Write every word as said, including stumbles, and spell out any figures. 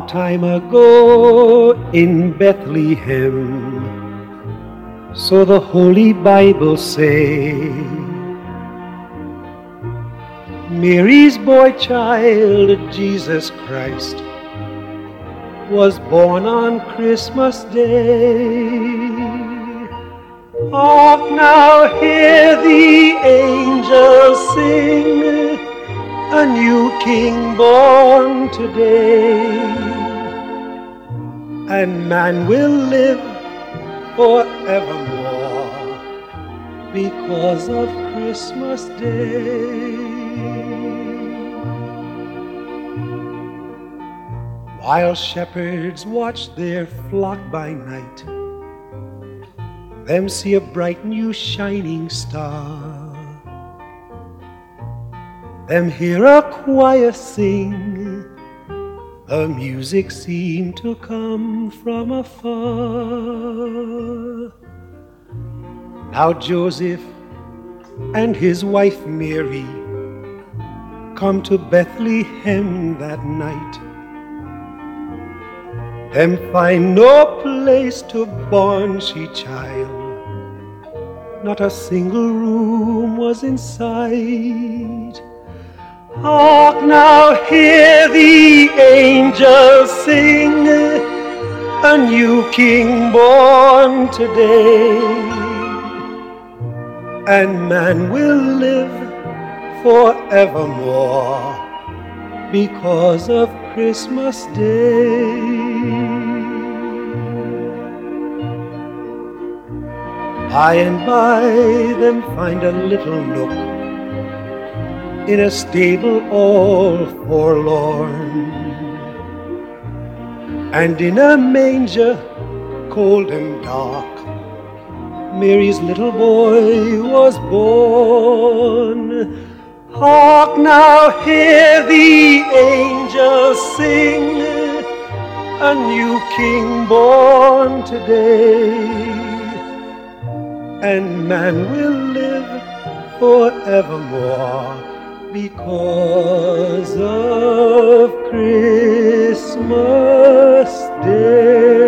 Long time ago in Bethlehem, so the Holy Bible say, Mary's boy child, Jesus Christ, was born on Christmas Day. Hark now, hear the angels sing, a new King born today, and man will live forevermore because of Christmas Day. While shepherds watch their flock by night, them see a bright new shining star. Them hear a choir sing, the music seemed to come from afar. Now Joseph and his wife Mary come to Bethlehem that night. Them find no place to born she child, not a single room was in sight. Hark now, hear the angels sing, a new King born today, and man will live forevermore because of Christmas Day. By and by them find a little nook in a stable all forlorn, and in a manger cold and dark Mary's little boy was born. Hark now, hear the angels sing, a new King born today, and man will live forevermore because of Christmas Day.